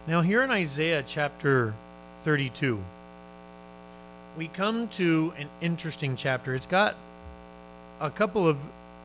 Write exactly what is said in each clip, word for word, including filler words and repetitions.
Now, here in Isaiah chapter thirty-two, we come to an interesting chapter. It's got a couple of,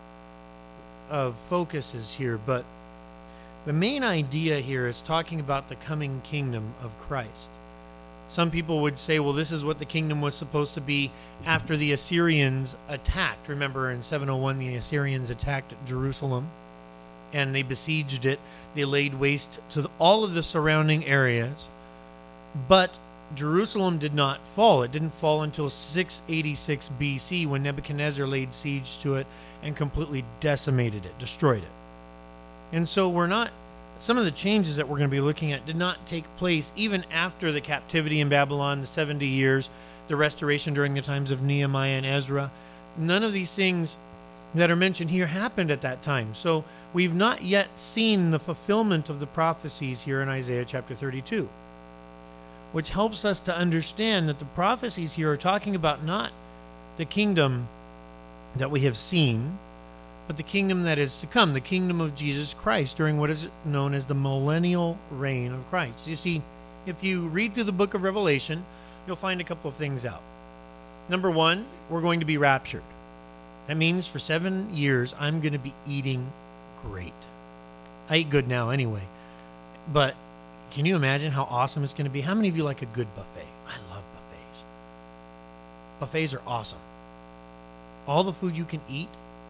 of focuses here, but the main idea here is talking about the coming kingdom of Christ. Some people would say, well, this is what the kingdom was supposed to be after the Assyrians attacked. Remember, in seven oh one, the Assyrians attacked Jerusalem, and they besieged it. They laid waste to all of the surrounding areas. But Jerusalem did not fall. It didn't fall until six eighty-six B C, when Nebuchadnezzar laid siege to it and completely decimated it, destroyed it. And so we're not, some of the changes that we're going to be looking at did not take place even after the captivity in Babylon, the seventy years, the restoration during the times of Nehemiah and Ezra. None of these things that are mentioned here happened at that time. So we've not yet seen the fulfillment of the prophecies here in Isaiah chapter thirty-two, which helps us to understand that the prophecies here are talking about not the kingdom that we have seen, but the kingdom that is to come, the kingdom of Jesus Christ during what is known as the millennial reign of Christ. You see, if you read through the book of Revelation, you'll find a couple of things out. Number one, we're going to be raptured. That means for seven years, I'm going to be eating great. I eat good now anyway. But can you imagine how awesome it's going to be? How many of you like a good buffet? I love buffets. Buffets are awesome. All the food you can eat,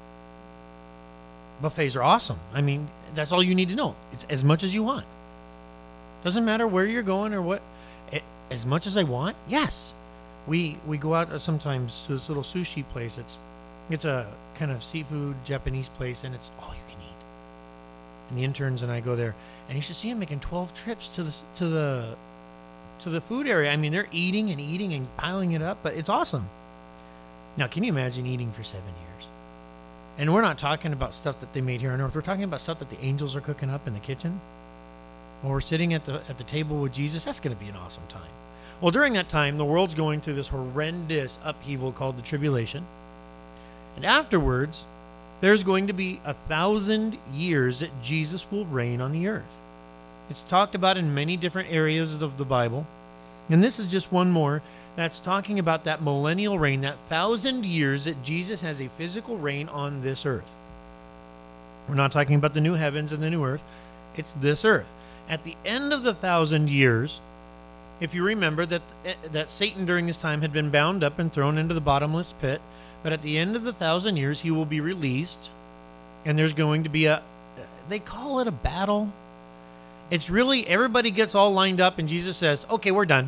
buffets are awesome. I mean, that's all you need to know. It's as much as you want. Doesn't matter where you're going or what. It, as much as I want, yes. We we go out sometimes to this little sushi place. It's it's a kind of seafood Japanese place, and it's all you can eat. And the interns and I go there, and you should see them making twelve trips to the to the to the food area. I mean, they're eating and eating and piling it up, but it's awesome. Now, can you imagine eating for seven years? And we're not talking about stuff that they made here on earth. We're talking about stuff that the angels are cooking up in the kitchen. When we're sitting at the at the table with Jesus, that's going to be an awesome time. Well, during that time, the world's going through this horrendous upheaval called the tribulation. And afterwards, there's going to be a thousand years that Jesus will reign on the earth. It's talked about in many different areas of the Bible. And this is just one more that's talking about that millennial reign, that thousand years that Jesus has a physical reign on this earth. We're not talking about the new heavens and the new earth. It's this earth. At the end of the thousand years, if you remember that, that Satan during this time had been bound up and thrown into the bottomless pit, but at the end of the thousand years, he will be released, and there's going to be a, they call it a battle. It's really, everybody gets all lined up, and Jesus says, okay, we're done.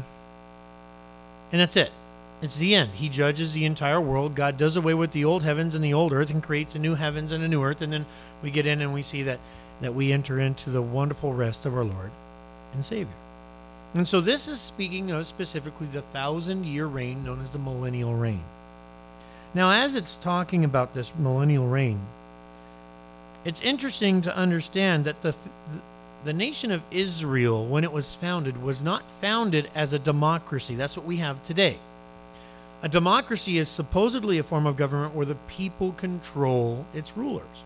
And that's it. It's the end. He judges the entire world. God does away with the old heavens and the old earth and creates a new heavens and a new earth, and then we get in and we see that, that we enter into the wonderful rest of our Lord and Savior. And so this is speaking of specifically the thousand-year reign known as the millennial reign. Now, as it's talking about this millennial reign, it's interesting to understand that the, the the nation of Israel, when it was founded, was not founded as a democracy. That's what we have today. A democracy is supposedly a form of government where the people control its rulers.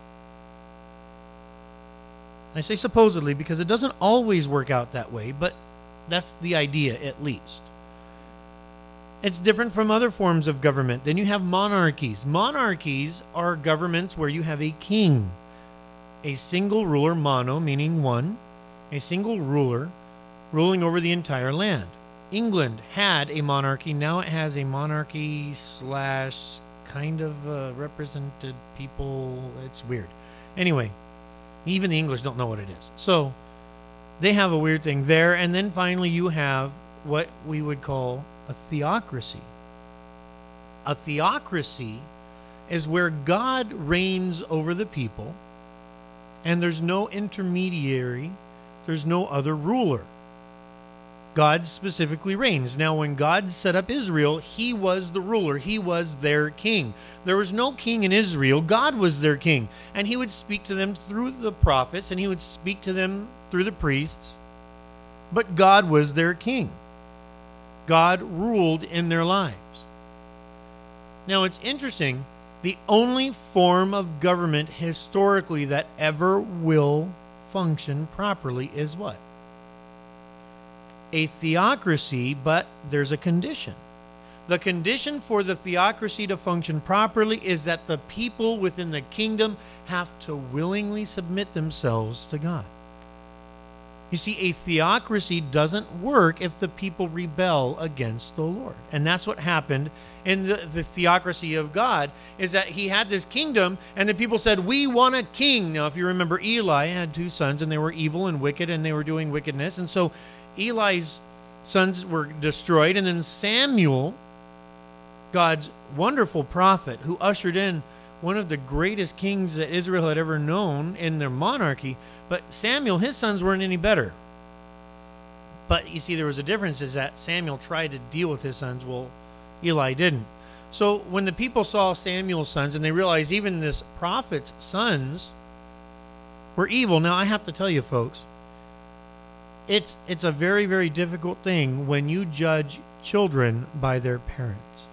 I say supposedly because it doesn't always work out that way, but that's the idea at least. It's different from other forms of government. Then you have monarchies. Monarchies are governments where you have a king, a single ruler, mono, meaning one, a single ruler ruling over the entire land. England had a monarchy. Now it has a monarchy slash kind of uh, represented people. It's weird. Anyway, even the English don't know what it is. So they have a weird thing there. And then finally you have what we would call a theocracy. A theocracy is where God reigns over the people, and there's no intermediary, there's no other ruler. God specifically reigns. Now, when God set up Israel, he was the ruler. He was their king. There was no king in Israel. God was their king. And he would speak to them through the prophets, and he would speak to them through the priests. But God was their king. God ruled in their lives. Now, it's interesting. The only form of government historically that ever will function properly is what? a theocracy, but there's a condition. The condition for the theocracy to function properly is that the people within the kingdom have to willingly submit themselves to God. You see, a theocracy doesn't work if the people rebel against the Lord. And that's what happened in the, the theocracy of God, is that he had this kingdom, and the people said, we want a king. Now, if you remember, Eli had two sons, and they were evil and wicked, and they were doing wickedness. And so Eli's sons were destroyed, and then Samuel, God's wonderful prophet, who ushered in one of the greatest kings that Israel had ever known in their monarchy. But Samuel, his sons weren't any better. But you see, there was a difference, is that Samuel tried to deal with his sons. Well, Eli didn't. So when the people saw Samuel's sons, and they realized even this prophet's sons were evil. Now, I have to tell you, folks, it's it's a very, very difficult thing when you judge children by their parents.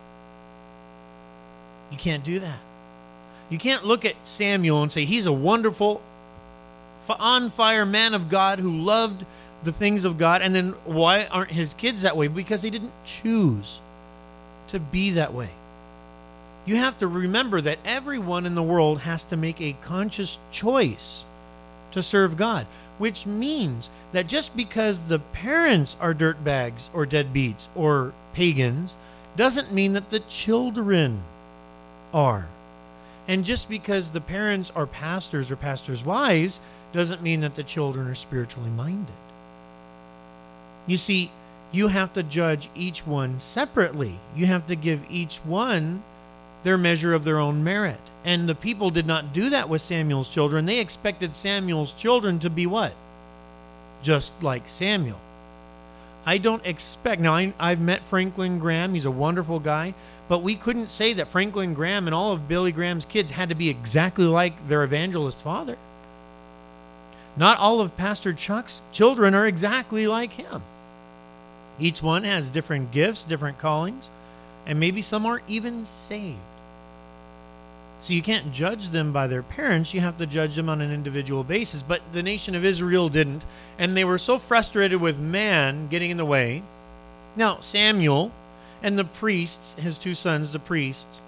You can't do that. You can't look at Samuel and say he's a wonderful, on fire man of God who loved the things of God, and then why aren't his kids that way? Because they didn't choose to be that way. You have to remember that everyone in the world has to make a conscious choice to serve God, which means that just because the parents are dirtbags or deadbeats or pagans doesn't mean that the children are. And just because the parents are pastors or pastors' wives doesn't mean that the children are spiritually minded. You see, you have to judge each one separately. You have to give each one their measure of their own merit. And the people did not do that with Samuel's children. They expected Samuel's children to be what? Just like Samuel. I don't expect, now I, I've met Franklin Graham, he's a wonderful guy, but we couldn't say that Franklin Graham and all of Billy Graham's kids had to be exactly like their evangelist father. Not all of Pastor Chuck's children are exactly like him. Each one has different gifts, different callings, and maybe some are even saved. So you can't judge them by their parents. You have to judge them on an individual basis. But the nation of Israel didn't, and they were so frustrated with man getting in the way. Now, Samuel and the priests, his two sons, the priests,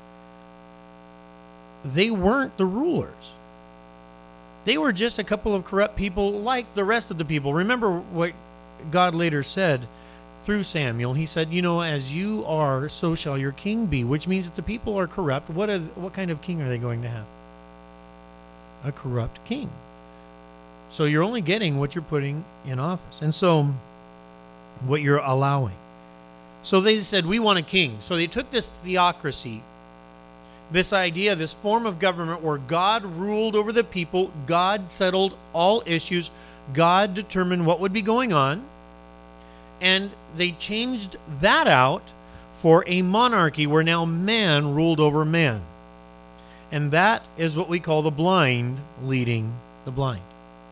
they weren't the rulers. They were just a couple of corrupt people like the rest of the people. Remember what God later said through Samuel. He said, you know, as you are, so shall your king be, which means that the people are corrupt. What are, what kind of king are they going to have? A corrupt king. So you're only getting what you're putting in office. And so what you're allowing. So they said, we want a king. So they took this theocracy, this idea, this form of government where God ruled over the people, God settled all issues, God determined what would be going on, and they changed that out for a monarchy where now man ruled over man. And that is what we call the blind leading the blind.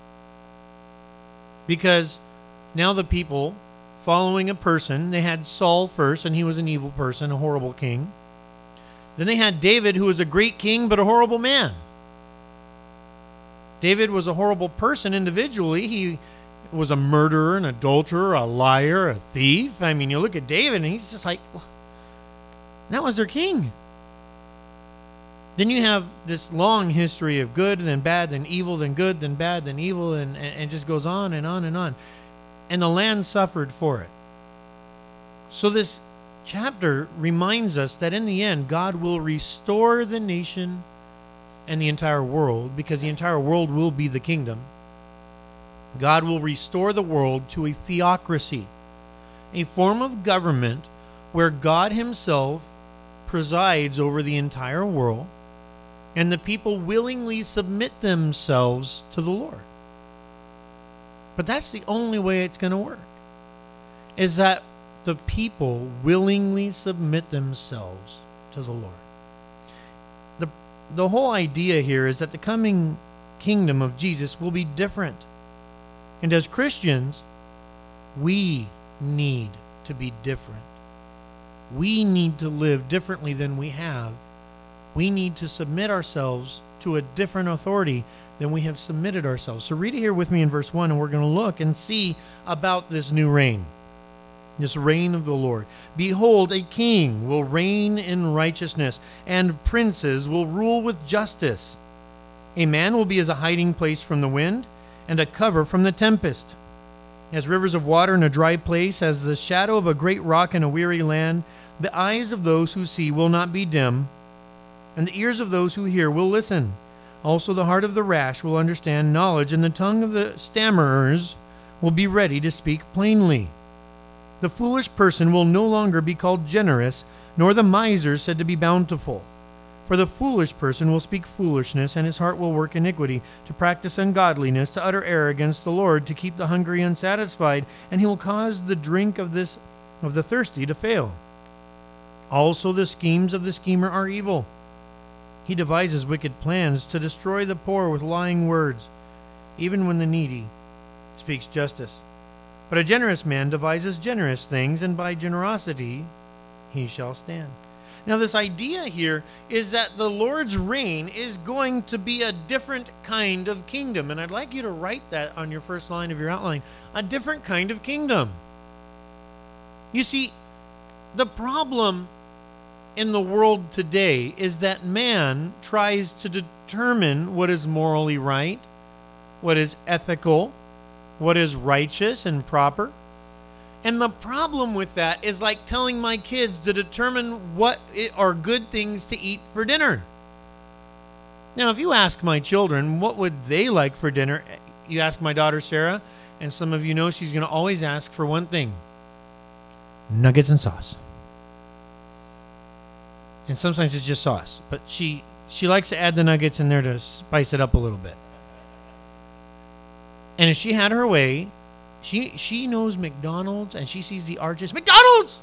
Because now the people following a person, they had Saul first, and he was an evil person, a horrible king. Then they had David, who was a great king, but a horrible man. David was a horrible person individually. He was a murderer, an adulterer, a liar, a thief. I mean, you look at David, and he's just like, well, that was their king. Then you have this long history of good and then bad, then evil, then good, then bad, then evil, and, and, and it just goes on and on and on. And the land suffered for it. So this chapter reminds us that in the end, God will restore the nation and the entire world, because the entire world will be the kingdom. God will restore the world to a theocracy, a form of government where God himself presides over the entire world, and the people willingly submit themselves to the Lord. But that's the only way it's going to work, is that the people willingly submit themselves to the Lord. The, the whole idea here is that the coming kingdom of Jesus will be different. And as Christians, we need to be different. We need to live differently than we have. We need to submit ourselves to a different authority then we have submitted ourselves. So read it here with me in verse one, and we're going to look and see about this new reign, this reign of the Lord. Behold, a king will reign in righteousness, and princes will rule with justice. A man will be as a hiding place from the wind, and a cover from the tempest. As rivers of water in a dry place, as the shadow of a great rock in a weary land, the eyes of those who see will not be dim, and the ears of those who hear will listen. Also the heart of the rash will understand knowledge, and the tongue of the stammerers will be ready to speak plainly. The foolish person will no longer be called generous, nor the miser said to be bountiful. For the foolish person will speak foolishness, and his heart will work iniquity, to practice ungodliness, to utter error against the Lord, to keep the hungry unsatisfied, and he will cause the drink of this of the thirsty to fail. Also the schemes of the schemer are evil. He devises wicked plans to destroy the poor with lying words, even when the needy speaks justice. But a generous man devises generous things, and by generosity he shall stand. Now, this idea here is that the Lord's reign is going to be a different kind of kingdom. And I'd like you to write that on your first line of your outline. A different kind of kingdom. You see, the problem in the world today is that man tries to determine what is morally right, what is ethical, what is righteous and proper. And the problem with that is like telling my kids to determine what are good things to eat for dinner. Now, if you ask my children what would they like for dinner, you ask my daughter Sarah, and some of you know she's going to always ask for one thing: nuggets and sauce. And sometimes it's just sauce, but she she likes to add the nuggets in there to spice it up a little bit. And if she had her way, She she knows McDonald's, and she sees the arches. McDonald's!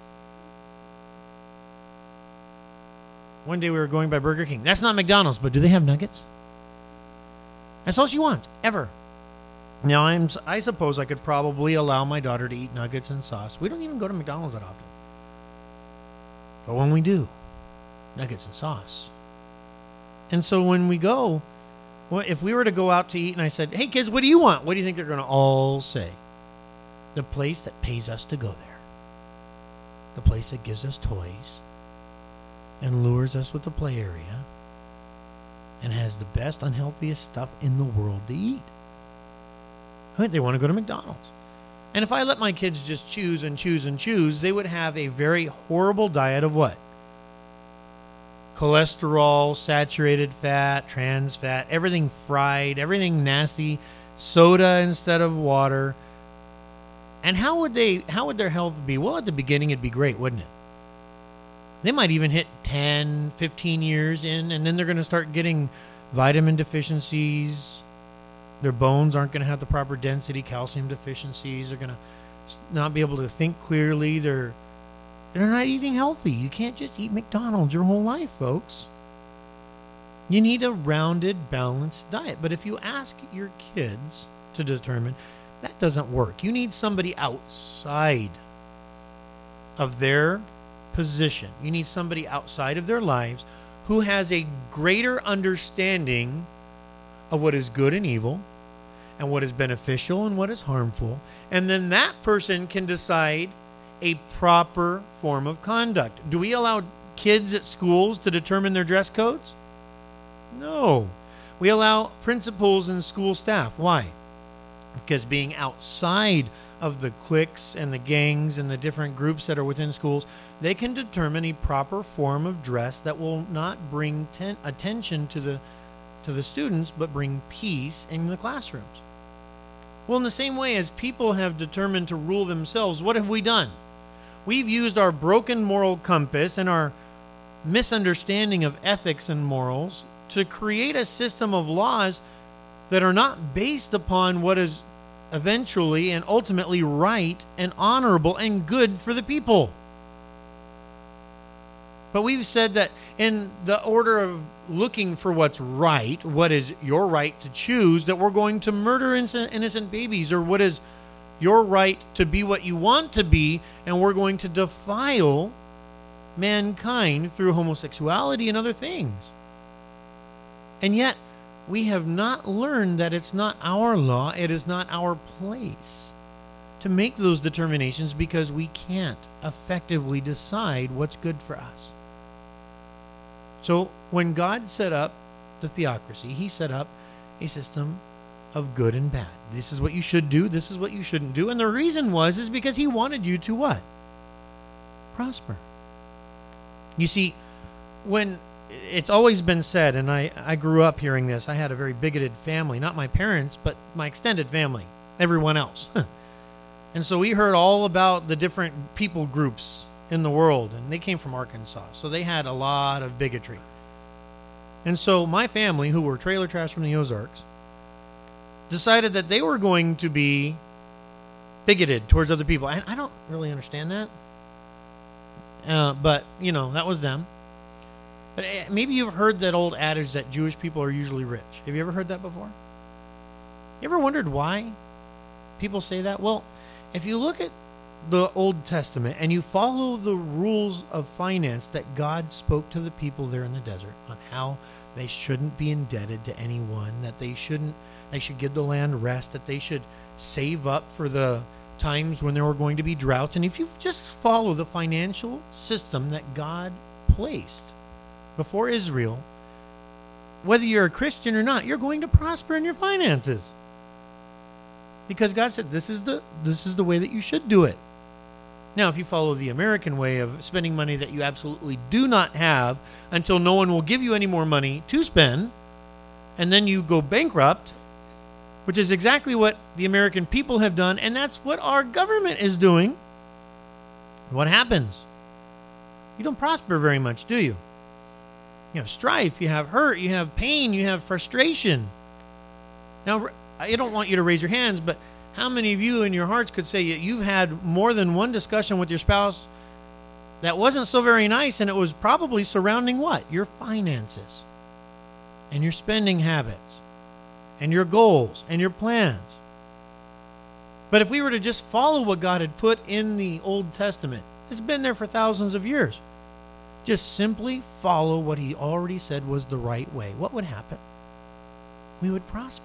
One day we were going by Burger King. That's not McDonald's, but do they have nuggets? That's all she wants, ever. Now, I'm, I suppose I could probably allow my daughter to eat nuggets and sauce. We don't even go to McDonald's that often. But when we do, nuggets and sauce. And so when we go, well, if we were to go out to eat and I said, hey, kids, what do you want? What do you think they're going to all say? The place that pays us to go there. The place that gives us toys and lures us with the play area and has the best, unhealthiest stuff in the world to eat. I mean, they want to go to McDonald's. And if I let my kids just choose and choose and choose, they would have a very horrible diet of what? Cholesterol, saturated fat, trans fat, everything fried, everything nasty, soda instead of water. And how would they how would their health be? Well, at the beginning it'd be great, wouldn't it? They might even hit ten, fifteen years in, and then they're going to start getting vitamin deficiencies. Their bones aren't going to have the proper density, calcium deficiencies. They're going to not be able to think clearly. They're they're not eating healthy. You can't just eat McDonald's your whole life, folks. You need a rounded, balanced diet. But if you ask your kids to determine, that doesn't work. You need somebody outside of their position. You need somebody outside of their lives who has a greater understanding of what is good and evil and what is beneficial and what is harmful. And then that person can decide a proper form of conduct. Do we allow kids at schools to determine their dress codes? No. We allow principals and school staff. Why? Because being outside of the cliques and the gangs and the different groups that are within schools, they can determine a proper form of dress that will not bring ten- attention to the to the students, but bring peace in the classrooms. Well, in the same way as people have determined to rule themselves, what have we done? We've used our broken moral compass and our misunderstanding of ethics and morals to create a system of laws that are not based upon what is eventually and ultimately right and honorable and good for the people. But we've said that in the order of looking for what's right, what is your right to choose, that we're going to murder innocent babies, or what is your right to be what you want to be, and we're going to defile mankind through homosexuality and other things. And yet, we have not learned that it's not our law, it is not our place to make those determinations, because we can't effectively decide what's good for us. So when God set up the theocracy, he set up a system of good and bad. This is what you should do, this is what you shouldn't do. And the reason was is because he wanted you to what? Prosper. You see, when it's always been said, and I, I grew up hearing this, I had a very bigoted family, not my parents, but my extended family, everyone else. And so we heard all about the different people groups in the world, and they came from Arkansas, so they had a lot of bigotry. And so my family, who were trailer trash from the Ozarks, decided that they were going to be bigoted towards other people. And I don't really understand that. Uh, but, you know, that was them. But maybe you've heard that old adage that Jewish people are usually rich. Have you ever heard that before? You ever wondered why people say that? Well, if you look at the Old Testament and you follow the rules of finance that God spoke to the people there in the desert on how they shouldn't be indebted to anyone, that they shouldn't, they should give the land rest, that they should save up for the times when there were going to be droughts. And if you just follow the financial system that God placed before Israel, whether you're a Christian or not, you're going to prosper in your finances. Because God said this is the this is the way that you should do it. Now, if you follow the American way of spending money that you absolutely do not have until no one will give you any more money to spend, and then you go bankrupt, which is exactly what the American people have done, and that's what our government is doing, what happens? You don't prosper very much, do you? You have strife, you have hurt, you have pain, you have frustration. Now, I don't want you to raise your hands, but how many of you in your hearts could say you've had more than one discussion with your spouse that wasn't so very nice, and it was probably surrounding what? Your finances and your spending habits and your goals and your plans. But if we were to just follow what God had put in the Old Testament, it's been there for thousands of years. Just simply follow what he already said was the right way. What would happen? We would prosper.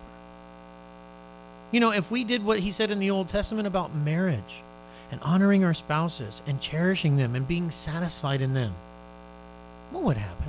You know, if we did what he said in the Old Testament about marriage and honoring our spouses and cherishing them and being satisfied in them, what would happen?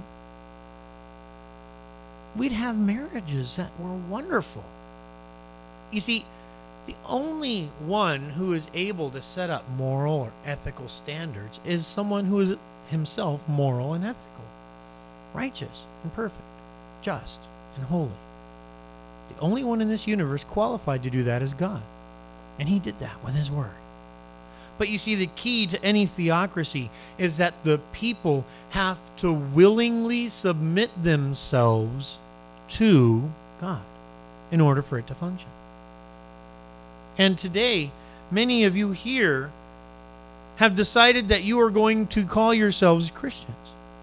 We'd have marriages that were wonderful. You see, the only one who is able to set up moral or ethical standards is someone who is himself moral and ethical, righteous and perfect, just and holy. The only one in this universe qualified to do that is God. And he did that with his word. But you see, the key to any theocracy is that the people have to willingly submit themselves to God in order for it to function. And today, many of you here have decided that you are going to call yourselves Christians.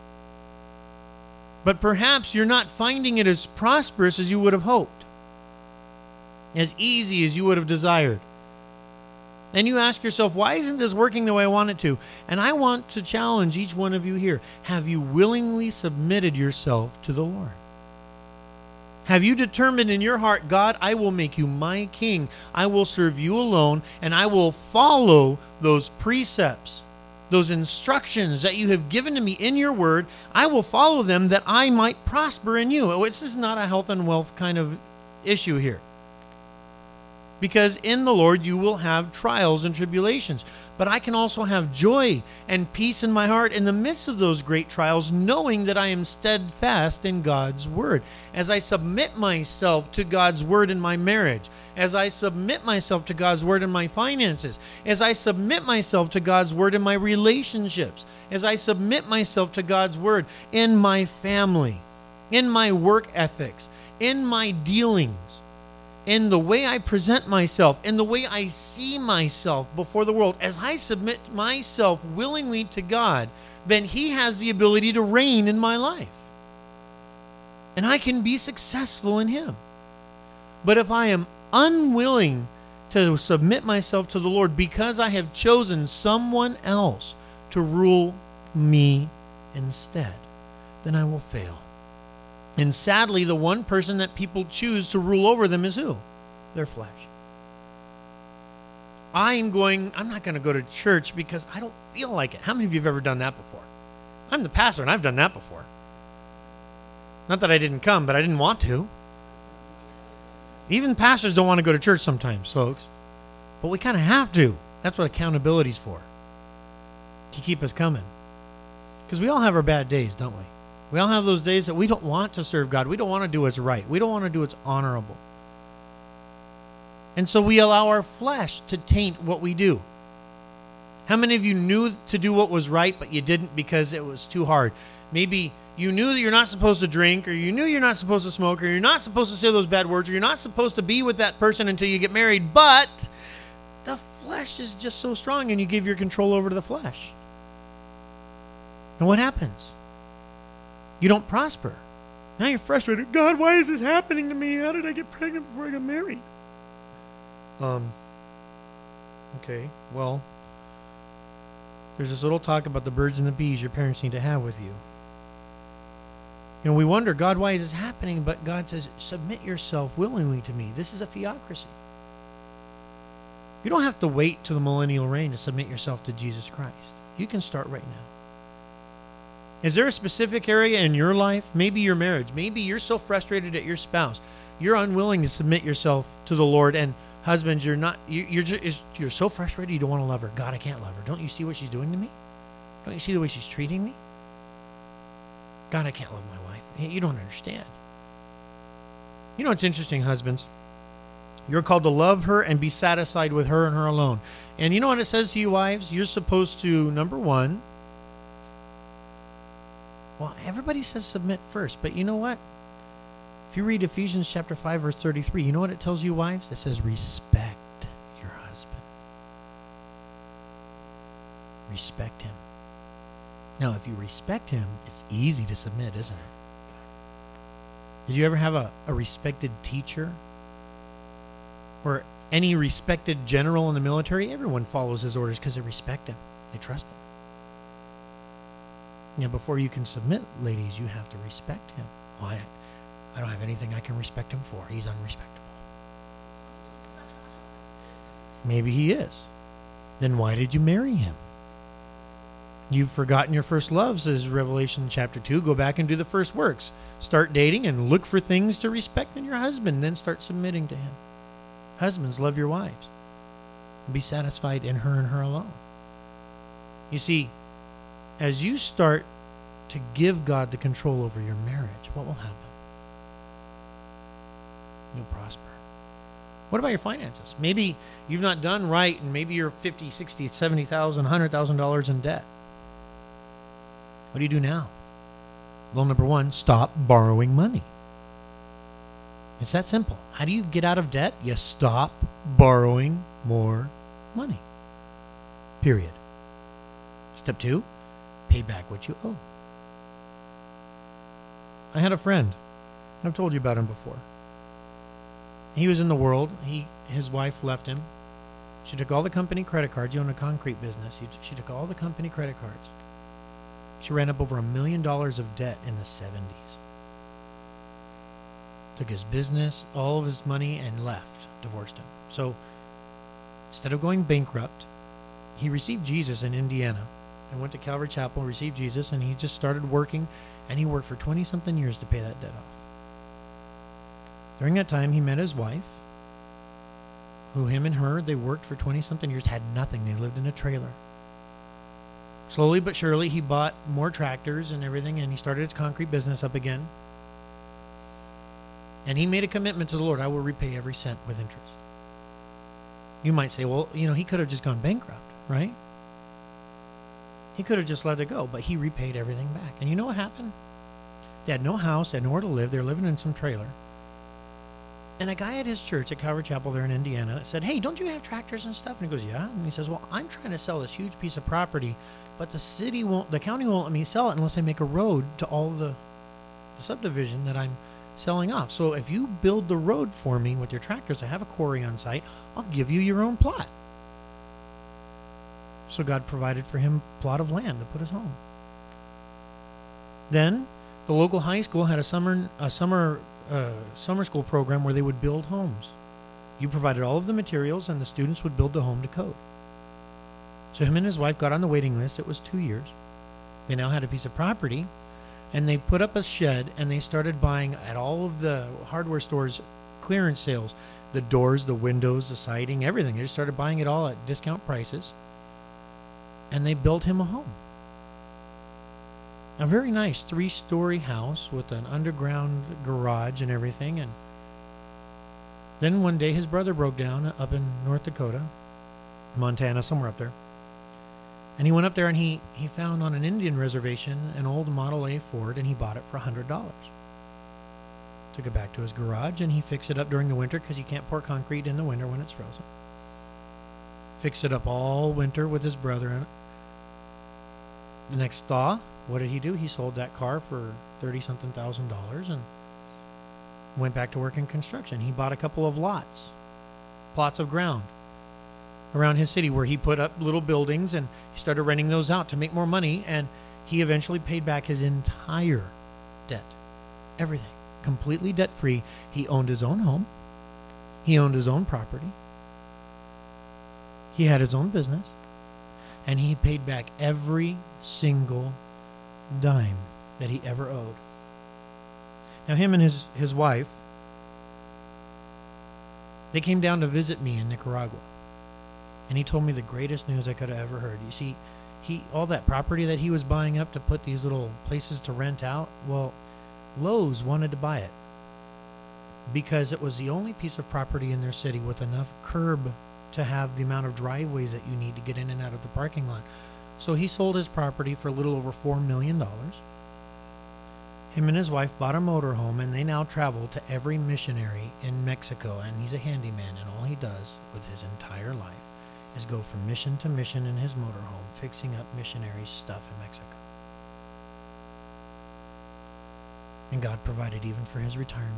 But perhaps you're not finding it as prosperous as you would have hoped, as easy as you would have desired. And you ask yourself, why isn't this working the way I want it to? And I want to challenge each one of you here. Have you willingly submitted yourself to the Lord? Have you determined in your heart, God, I will make you my king. I will serve you alone, and I will follow those precepts, those instructions that you have given to me in your word. I will follow them that I might prosper in you. This is not a health and wealth kind of issue here. Because in the Lord you will have trials and tribulations. But I can also have joy and peace in my heart in the midst of those great trials, knowing that I am steadfast in God's word. As I submit myself to God's word in my marriage, as I submit myself to God's word in my finances, as I submit myself to God's word in my relationships, as I submit myself to God's word in my family, in my work ethics, in my dealings, in the way I present myself, in the way I see myself before the world, as I submit myself willingly to God, then he has the ability to reign in my life. And I can be successful in him. But if I am unwilling to submit myself to the Lord because I have chosen someone else to rule me instead, then I will fail. And sadly, the one person that people choose to rule over them is who? Their flesh. I'm going, I'm not going to go to church because I don't feel like it. How many of you have ever done that before? I'm the pastor and I've done that before. Not that I didn't come, but I didn't want to. Even pastors don't want to go to church sometimes, folks. But we kind of have to. That's what accountability's for. To keep us coming. Because we all have our bad days, don't we? We all have those days that we don't want to serve God. We don't want to do what's right. We don't want to do what's honorable. And so we allow our flesh to taint what we do. How many of you knew to do what was right, but you didn't because it was too hard? Maybe you knew that you're not supposed to drink, or you knew you're not supposed to smoke, or you're not supposed to say those bad words, or you're not supposed to be with that person until you get married, but the flesh is just so strong and you give your control over to the flesh. And what happens? You don't prosper. Now you're frustrated. God, why is this happening to me? How did I get pregnant before I got married? Um. Okay, well, there's this little talk about the birds and the bees your parents need to have with you. You know, we wonder, God, why is this happening? But God says, submit yourself willingly to me. This is a theocracy. You don't have to wait till the millennial reign to submit yourself to Jesus Christ. You can start right now. Is there a specific area in your life, maybe your marriage, maybe you're so frustrated at your spouse, you're unwilling to submit yourself to the Lord, and husbands, you're not, you, you're just, you're so frustrated you don't want to love her. God, I can't love her. Don't you see what she's doing to me? Don't you see the way she's treating me? God, I can't love my wife. You don't understand. You know what's interesting, husbands? You're called to love her and be satisfied with her and her alone. And you know what it says to you, wives? You're supposed to, number one, well, everybody says submit first, but you know what? If you read Ephesians chapter five, verse thirty-three, you know what it tells you, wives? It says respect your husband. Respect him. Now, if you respect him, it's easy to submit, isn't it? Did you ever have a, a respected teacher? Or any respected general in the military? Everyone follows his orders because they respect him. They trust him. You know, before you can submit, ladies, you have to respect him. Well, I, I don't have anything I can respect him for. He's unrespectable. Maybe he is. Then why did you marry him? You've forgotten your first love, says Revelation chapter two. Go back and do the first works. Start dating and look for things to respect in your husband. Then start submitting to him. Husbands, love your wives. Be satisfied in her and her alone. You see, as you start to give God the control over your marriage, what will happen? You'll prosper. What about your finances? Maybe you've not done right, and maybe you're fifty, sixty, seventy thousand, one hundred thousand dollars in debt. What do you do now? Well, number one, stop borrowing money. It's that simple. How do you get out of debt? You stop borrowing more money. Period. Step two, pay back what you owe. I had a friend. I've told you about him before. He was in the world. He, his wife left him. She took all the company credit cards. He owned a concrete business. He, she took all the company credit cards. She ran up over a million dollars of debt in the seventies. Took his business, all of his money, and left. Divorced him. So instead of going bankrupt, he received Jesus in Indiana and went to Calvary Chapel, received Jesus, and he just started working, and he worked for twenty-something years to pay that debt off. During that time, he met his wife, who him and her, they worked for twenty-something years, had nothing. They lived in a trailer. Slowly but surely, he bought more tractors and everything, and he started his concrete business up again. And he made a commitment to the Lord, I will repay every cent with interest. You might say, well, you know, he could have just gone bankrupt, right? He could have just let it go, but he repaid everything back. And you know what happened? They had no house, they had nowhere to live. They were living in some trailer. And a guy at his church at Calvary Chapel there in Indiana said, hey, don't you have tractors and stuff? And he goes, yeah. And he says, well, I'm trying to sell this huge piece of property, but the city won't, the county won't let me sell it unless I make a road to all the, the subdivision that I'm selling off. So if you build the road for me with your tractors, I have a quarry on site, I'll give you your own plot. So God provided for him a plot of land to put his home. Then The local high school had a summer a summer uh, summer school program where they would build homes. You provided all of the materials, and the students would build the home to code. So him and his wife got on the waiting list. It was two years. They now had a piece of property, and they put up a shed, and they started buying at all of the hardware stores clearance sales, the doors, the windows, the siding, everything. They just started buying it all at discount prices, and they built him a home. A very nice three-story house with an underground garage and everything. And then one day his brother broke down up in North Dakota, Montana, somewhere up there. And he went up there and he, he found on an Indian reservation an old Model A Ford, and he bought it for one hundred dollars. Took it back to his garage, and he fixed it up during the winter because you can't pour concrete in the winter when it's frozen. Fixed it up all winter with his brother in it. The next thaw, what did he do? He sold that car for thirty-something thousand dollars and went back to work in construction. He bought a couple of lots, plots of ground around his city where he put up little buildings, and he started renting those out to make more money, and he eventually paid back his entire debt. Everything. Completely debt-free. He owned his own home. He owned his own property. He had his own business. And he paid back every single dime that he ever owed. Now, him and his, his wife, they came down to visit me in Nicaragua. And he told me the greatest news I could have ever heard. You see, he all that property that he was buying up to put these little places to rent out, well, Lowe's wanted to buy it because it was the only piece of property in their city with enough curb to have the amount of driveways that you need to get in and out of the parking lot. So he sold his property for a little over four million dollars. Him and his wife bought a motorhome, and they now travel to every missionary in Mexico. And he's a handyman, and all he does with his entire life is go from mission to mission in his motorhome, fixing up missionary stuff in Mexico. And God provided even for his retirement.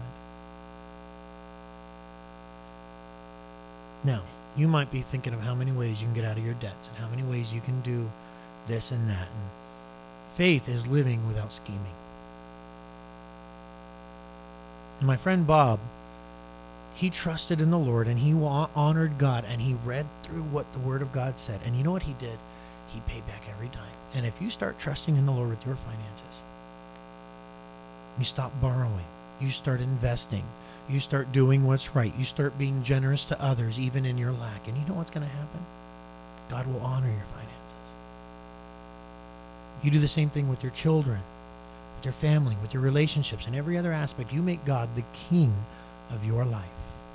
Now, you might be thinking of how many ways you can get out of your debts and how many ways you can do this and that. And faith is living without scheming. And my friend Bob, he trusted in the Lord, and he honored God, and he read through what the Word of God said. And you know what he did? He paid back every dime. And if you start trusting in the Lord with your finances, you stop borrowing, you start investing, you start doing what's right, you start being generous to others, even in your lack. And you know what's going to happen? God will honor your finances. You do the same thing with your children, with your family, with your relationships, and every other aspect. You make God the king of your life.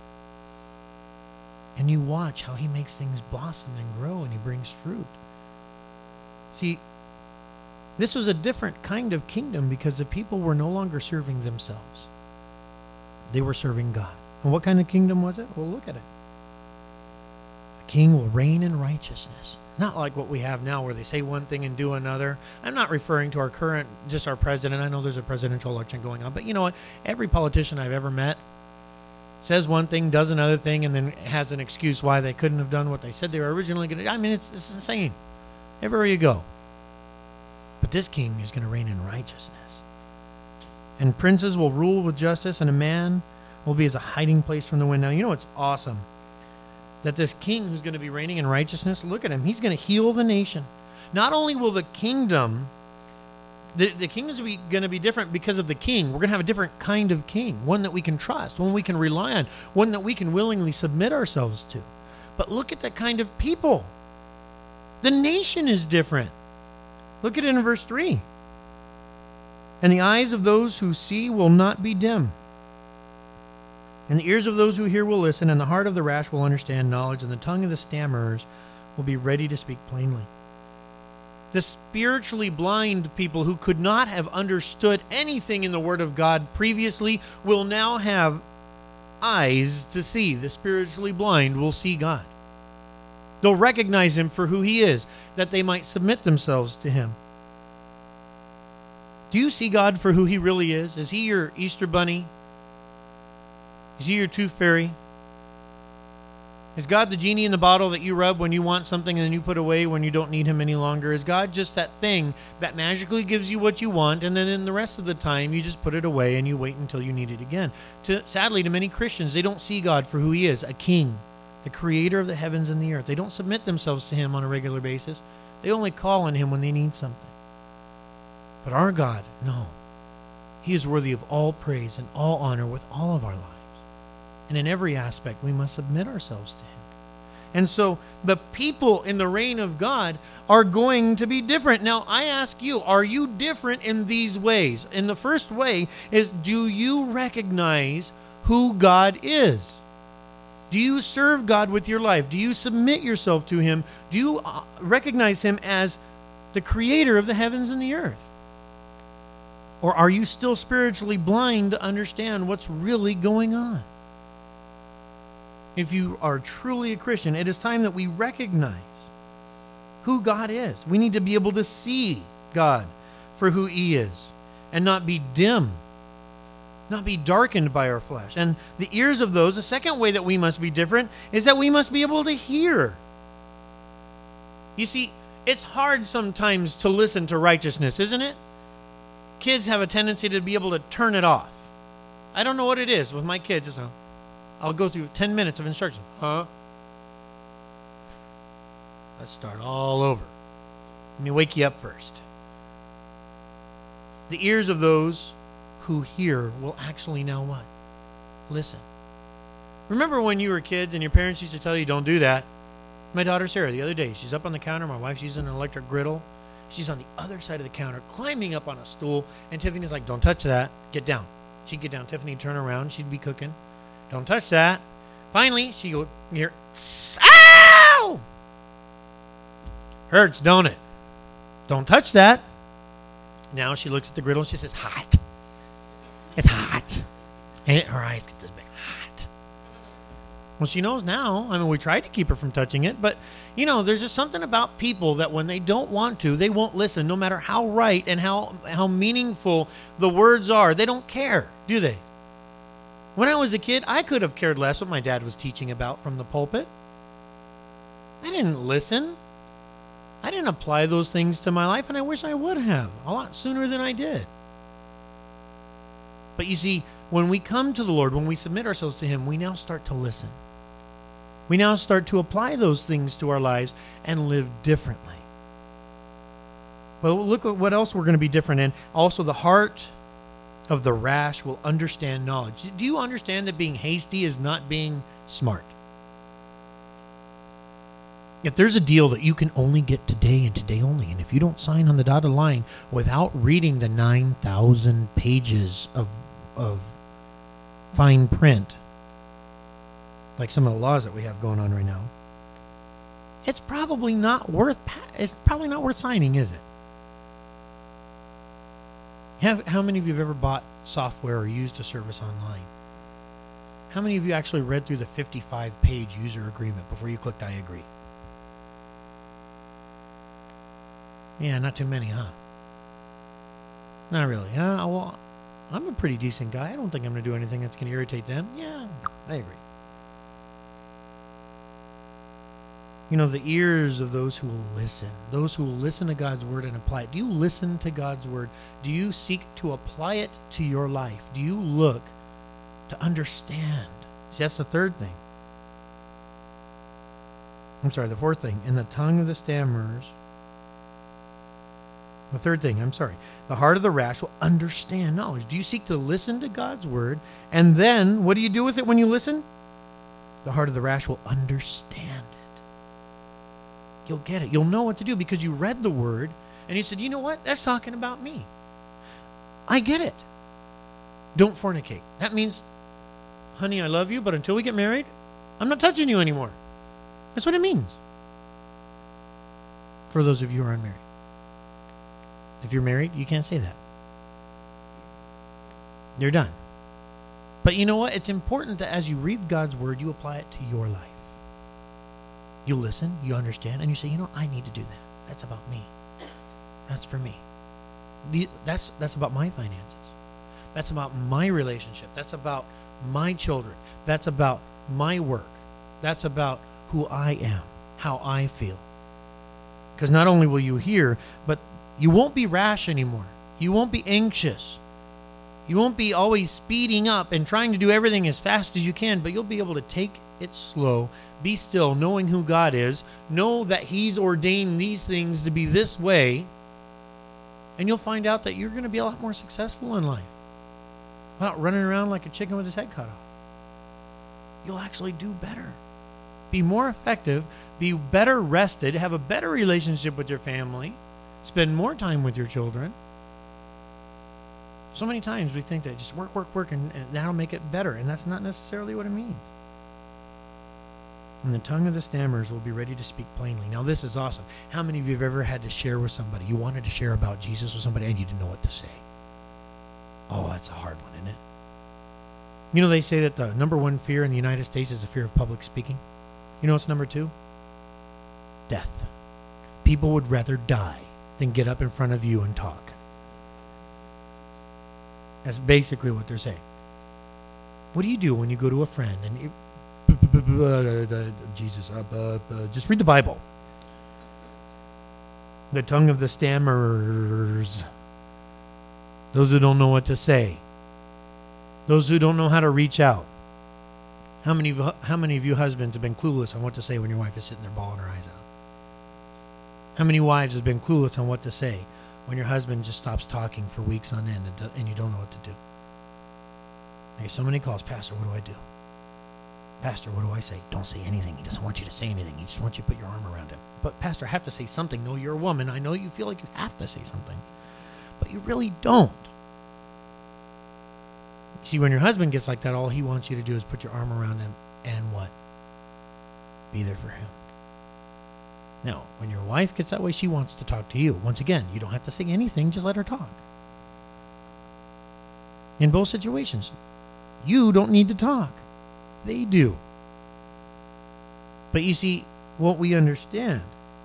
And you watch how he makes things blossom and grow, and he brings fruit. See, this was a different kind of kingdom because the people were no longer serving themselves. They were serving God. And what kind of kingdom was it? Well, look at it. A king will reign in righteousness. Not like what we have now where they say one thing and do another. I'm not referring to our current, just our president. I know there's a presidential election going on. But you know what? Every politician I've ever met says one thing, does another thing, and then has an excuse why they couldn't have done what they said they were originally going to do. I mean, it's, it's insane. Everywhere you go. But this king is going to reign in righteousness. And princes will rule with justice, and a man will be as a hiding place from the wind. Now, you know what's awesome? That this king who's going to be reigning in righteousness, look at him. He's going to heal the nation. Not only will the kingdom, the, the kingdom's going to be different because of the king. We're going to have a different kind of king, one that we can trust, one we can rely on, one that we can willingly submit ourselves to. But look at the kind of people. The nation is different. Look at it in verse three. And the eyes of those who see will not be dim. And the ears of those who hear will listen, and the heart of the rash will understand knowledge, and the tongue of the stammerers will be ready to speak plainly. The spiritually blind people who could not have understood anything in the Word of God previously will now have eyes to see. The spiritually blind will see God. They'll recognize him for who he is, that they might submit themselves to him. Do you see God for who he really is? Is he your Easter bunny? Is he your tooth fairy? Is God the genie in the bottle that you rub when you want something and then you put away when you don't need him any longer? Is God just that thing that magically gives you what you want, and then in the rest of the time you just put it away and you wait until you need it again? To, sadly, to many Christians, they don't see God for who he is, a king, the creator of the heavens and the earth. They don't submit themselves to him on a regular basis. They only call on him when they need something. But our God, no. He is worthy of all praise and all honor with all of our lives. And in every aspect, we must submit ourselves to him. And so the people in the reign of God are going to be different. Now, I ask you, are you different in these ways? And the first way is, do you recognize who God is? Do you serve God with your life? Do you submit yourself to him? Do you recognize him as the creator of the heavens and the earth? Or are you still spiritually blind to understand what's really going on? If you are truly a Christian, it is time that we recognize who God is. We need to be able to see God for who he is and not be dim, not be darkened by our flesh. And the ears of those, the second way that we must be different is that we must be able to hear. You see, it's hard sometimes to listen to righteousness, isn't it? Kids have a tendency to be able to turn it off. I don't know what it is with my kids. It's a I'll go through ten minutes of instruction. Huh? Let's start all over. Let me wake you up first. The ears of those who hear will actually now what? Listen. Remember when you were kids and your parents used to tell you, don't do that? My daughter Sarah, the other day, she's up on the counter. My wife's using an electric griddle. She's on the other side of the counter, climbing up on a stool. And Tiffany's like, don't touch that. Get down. She'd get down. Tiffany would turn around. She'd be cooking. Don't touch that. Finally, she go here. Ow! Hurts, don't it? Don't touch that. Now she looks at the griddle and she says, hot. It's hot. And her eyes get this big. Hot. Well, she knows now. I mean, we tried to keep her from touching it, but, you know, there's just something about people that when they don't want to, they won't listen, no matter how right and how, how meaningful the words are. They don't care, do they? When I was a kid, I could have cared less what my dad was teaching about from the pulpit. I didn't listen. I didn't apply those things to my life, and I wish I would have a lot sooner than I did. But you see, when we come to the Lord, when we submit ourselves to him, we now start to listen. We now start to apply those things to our lives and live differently. Well, look at what else we're going to be different in. Also, the heart of the rash will understand knowledge. Do you understand that being hasty is not being smart? If there's a deal that you can only get today and today only, and if you don't sign on the dotted line without reading the nine thousand pages of of fine print, like some of the laws that we have going on right now, it's probably not worth it's probably not worth signing, is it? Have, how many of you have ever bought software or used a service online? How many of you actually read through the fifty-five page user agreement before you clicked I agree? Yeah, not too many, huh? Not really. Huh? Well, I'm a pretty decent guy. I don't think I'm going to do anything that's going to irritate them. Yeah, I agree. You know, the ears of those who will listen, those who will listen to God's word and apply it. Do you listen to God's word? Do you seek to apply it to your life? Do you look to understand? See, that's the third thing. I'm sorry, the fourth thing. In the tongue of the stammerers, the third thing, I'm sorry. The heart of the rash will understand knowledge. Do you seek to listen to God's word? And then, what do you do with it when you listen? The heart of the rash will understand it. You'll get it. You'll know what to do because you read the word and you said, you know what? That's talking about me. I get it. Don't fornicate. That means, honey, I love you, but until we get married, I'm not touching you anymore. That's what it means. For those of you who are unmarried. If you're married, you can't say that. You're done. But you know what? It's important that as you read God's word, you apply it to your life. You listen, you understand, and you say, you know, I need to do that. That's about me. That's for me. The, that's that's about my finances. That's about my relationship. That's about my children. That's about my work. That's about who I am, how I feel. Because not only will you hear, but you won't be rash anymore. You won't be anxious. You won't be always speeding up and trying to do everything as fast as you can, but you'll be able to take it slow, be still, knowing who God is, know that He's ordained these things to be this way, and you'll find out that you're going to be a lot more successful in life. Not running around like a chicken with his head cut off. You'll actually do better. Be more effective, be better rested, have a better relationship with your family, spend more time with your children. So many times we think that just work, work, work, and, and that'll make it better, and that's not necessarily what it means. And the tongue of the stammers will be ready to speak plainly. Now, this is awesome. How many of you have ever had to share with somebody? You wanted to share about Jesus with somebody, and you didn't know what to say. Oh, that's a hard one, isn't it? You know, they say that the number one fear in the United States is the fear of public speaking. You know what's number two? Death. People would rather die than get up in front of you and talk. That's basically what they're saying. What do you do when you go to a friend and you, Jesus, uh, uh, uh, just read the Bible. The tongue of the stammers. Those who don't know what to say. Those who don't know how to reach out. How many of, how many of you husbands have been clueless on what to say when your wife is sitting there bawling her eyes out? How many wives have been clueless on what to say when your husband just stops talking for weeks on end and, and you don't know what to do? I get so many calls, Pastor, what do I do? Pastor, what do I say? Don't say anything. He doesn't want you to say anything. He just wants you to put your arm around him. But Pastor, I have to say something. No, you're a woman. I know you feel like you have to say something, but you really don't. See, when your husband gets like that, all he wants you to do is put your arm around him and what? Be there for him. Now, when your wife gets that way, she wants to talk to you. Once again, you don't have to say anything. Just let her talk. In both situations, you don't need to talk. They do. But you see, what we understand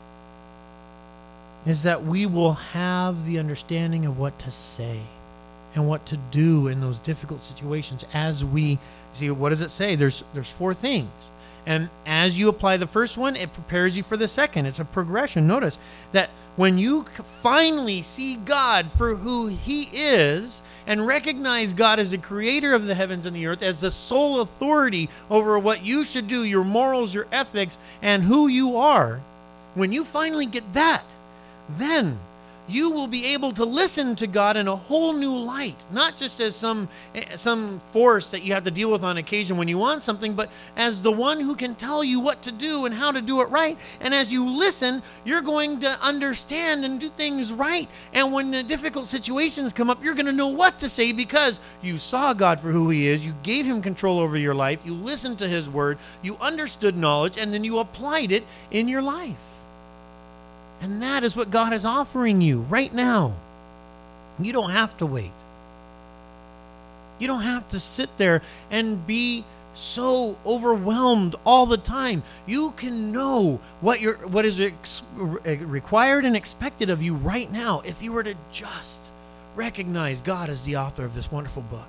is that we will have the understanding of what to say and what to do in those difficult situations as we see. What does it say? There's there's four things. And as you apply the first one, it prepares you for the second. It's a progression. Notice that when you finally see God for who He is and recognize God as the creator of the heavens and the earth, as the sole authority over what you should do, your morals, your ethics, and who you are, when you finally get that, then you will be able to listen to God in a whole new light, not just as some some force that you have to deal with on occasion when you want something, but as the one who can tell you what to do and how to do it right. And as you listen, you're going to understand and do things right. And when the difficult situations come up, you're going to know what to say because you saw God for who He is. You gave Him control over your life. You listened to His word. You understood knowledge, and then you applied it in your life. And that is what God is offering you right now. You don't have to wait. You don't have to sit there and be so overwhelmed all the time. You can know what you're, what is ex- required and expected of you right now if you were to just recognize God as the author of this wonderful book.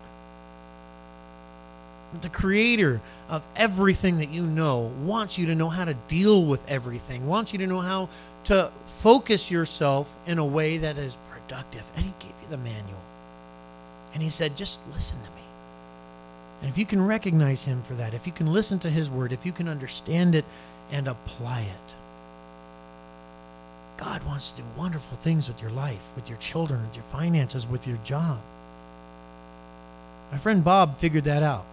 The creator of everything that you know wants you to know how to deal with everything, wants you to know how to focus yourself in a way that is productive. And He gave you the manual. And He said, just listen to me. And if you can recognize Him for that, if you can listen to His word, if you can understand it and apply it, God wants to do wonderful things with your life, with your children, with your finances, with your job. My friend Bob figured that out.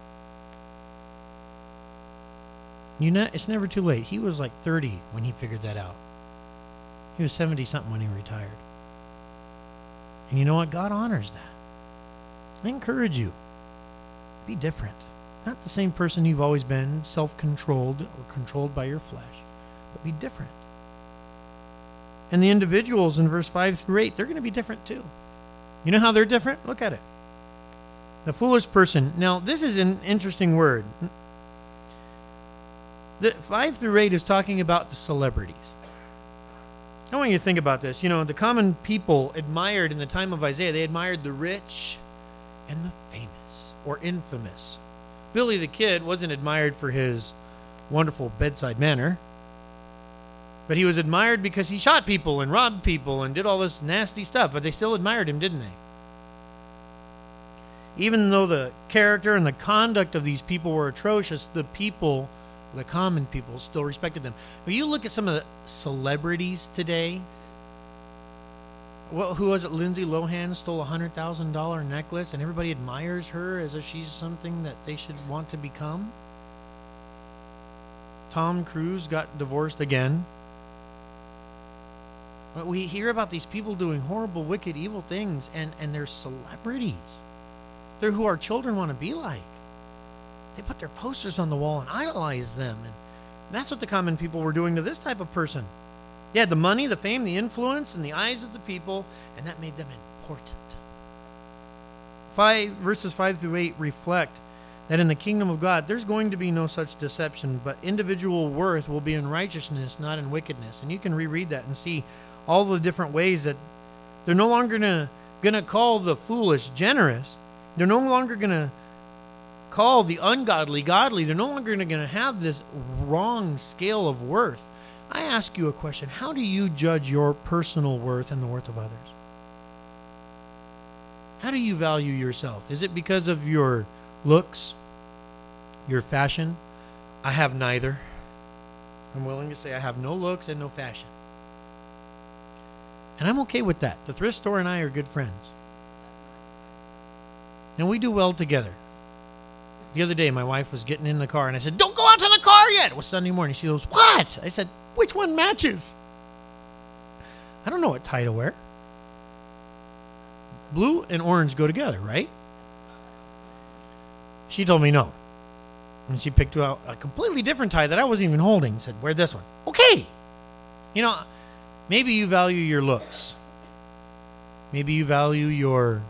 You know, it's never too late. He was like thirty when he figured that out. He was seventy-something when he retired. And you know what? God honors that. I encourage you. Be different. Not the same person you've always been, self-controlled or controlled by your flesh, but be different. And the individuals in verse five through eight, they're going to be different too. You know how they're different? Look at it. The foolish person. Now, this is an interesting word. The five through eight is talking about the celebrities. I want you to think about this. You know, the common people admired in the time of Isaiah, they admired the rich and the famous or infamous. Billy the Kid wasn't admired for his wonderful bedside manner. But he was admired because he shot people and robbed people and did all this nasty stuff. But they still admired him, didn't they? Even though the character and the conduct of these people were atrocious, the people, the common people, still respected them. When you look at some of the celebrities today, well, who was it? Lindsay Lohan stole a one hundred thousand dollars necklace, and everybody admires her as if she's something that they should want to become. Tom Cruise got divorced again. But we hear about these people doing horrible, wicked, evil things, and, and they're celebrities. They're who our children want to be like. They put their posters on the wall and idolize them. And that's what the common people were doing to this type of person. They had the money, the fame, the influence, and the eyes of the people, and that made them important. Five verses five through eight reflect that in the kingdom of God, there's going to be no such deception, but individual worth will be in righteousness, not in wickedness. And you can reread that and see all the different ways that they're no longer gonna, gonna call the foolish generous. They're no longer gonna call the ungodly godly. They're no longer gonna have this wrong scale of worth. I ask you a question. How do you judge your personal worth and the worth of others? How do you value yourself? Is it because of your looks, your fashion? I have neither. I'm willing to say I have no looks and no fashion. And I'm okay with that. The thrift store and I are good friends. And we do well together. The other day, my wife was getting in the car, and I said, "Don't go out to the car yet." It was Sunday morning. She goes, "What?" I said, "Which one matches?" I don't know what tie to wear. Blue and orange go together, right? She told me no. And she picked out a completely different tie that I wasn't even holding and said, "Wear this one." Okay. You know, maybe you value your looks. Maybe you value your,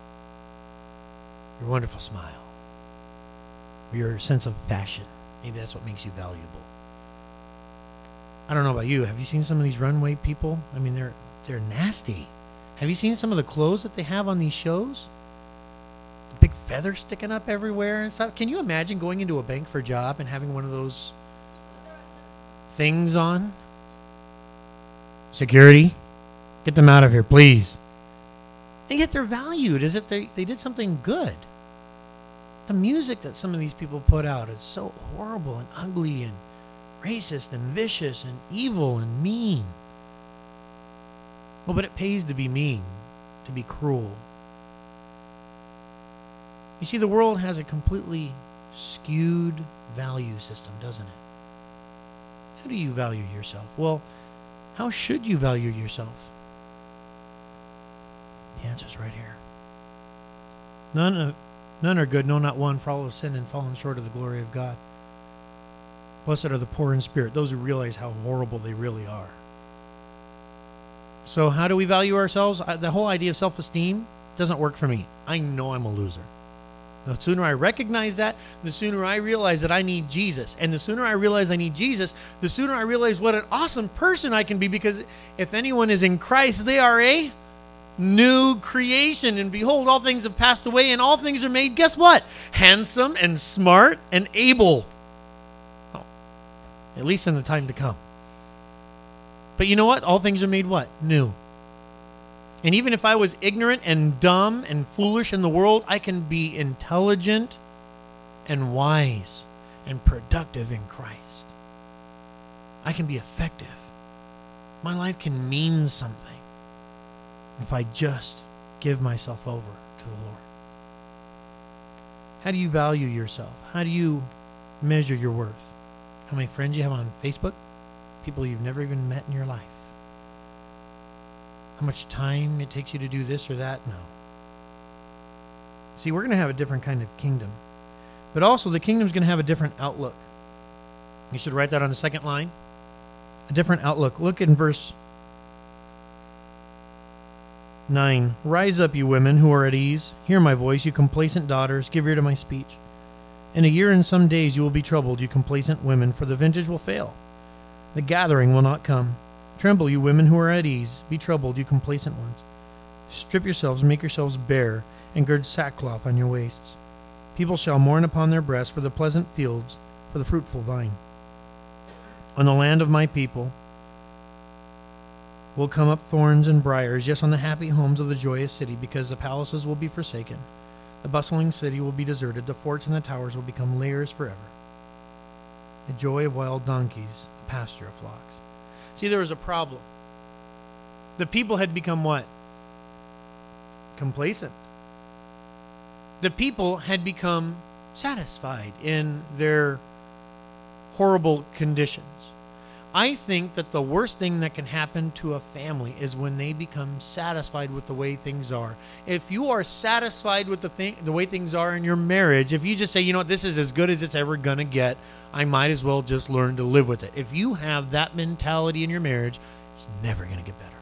your wonderful smile. Your sense of fashion. Maybe that's what makes you valuable. I don't know about you. Have you seen some of these runway people? I mean, they're they're nasty. Have you seen some of the clothes that they have on these shows? The big feathers sticking up everywhere and stuff. Can you imagine going into a bank for a job and having one of those things on? Security, get them out of here, please. And yet they're valued as if they, they did something good. The music that some of these people put out is so horrible and ugly and racist and vicious and evil and mean. Well, but it pays to be mean, to be cruel. You see, the world has a completely skewed value system, doesn't it? How do you value yourself? Well, how should you value yourself? The answer's right here. None of None are good, no, not one, for all have sinned and fallen short of the glory of God. Blessed are the poor in spirit, those who realize how horrible they really are. So how do we value ourselves? The whole idea of self-esteem doesn't work for me. I know I'm a loser. The sooner I recognize that, the sooner I realize that I need Jesus. And the sooner I realize I need Jesus, the sooner I realize what an awesome person I can be, because if anyone is in Christ, they are a new creation, and behold, all things have passed away and all things are made, guess what? Handsome and smart and able. Oh, at least in the time to come. But you know what? All things are made what? New. And even if I was ignorant and dumb and foolish in the world, I can be intelligent and wise and productive in Christ. I can be effective. My life can mean something if I just give myself over to the Lord. How do you value yourself? How do you measure your worth? How many friends you have on Facebook? People you've never even met in your life. How much time it takes you to do this or that? No. See, we're going to have a different kind of kingdom. But also, the kingdom's going to have a different outlook. You should write that on the second line. A different outlook. Look in verse nine. Rise up, you women who are at ease. Hear my voice, you complacent daughters. Give ear to my speech. In a year and some days you will be troubled, you complacent women, for the vintage will fail. The gathering will not come. Tremble, you women who are at ease. Be troubled, you complacent ones. Strip yourselves, make yourselves bare, and gird sackcloth on your waists. People shall mourn upon their breasts for the pleasant fields, for the fruitful vine. On the land of my people will come up thorns and briars, yes, on the happy homes of the joyous city, because the palaces will be forsaken. The bustling city will be deserted. The forts and the towers will become lairs forever. The joy of wild donkeys, a pasture of flocks. See, there was a problem. The people had become what? Complacent. The people had become satisfied in their horrible conditions. I think that the worst thing that can happen to a family is when they become satisfied with the way things are. If you are satisfied with the thing, the way things are in your marriage, if you just say, you know what, this is as good as it's ever going to get, I might as well just learn to live with it. If you have that mentality in your marriage, it's never going to get better.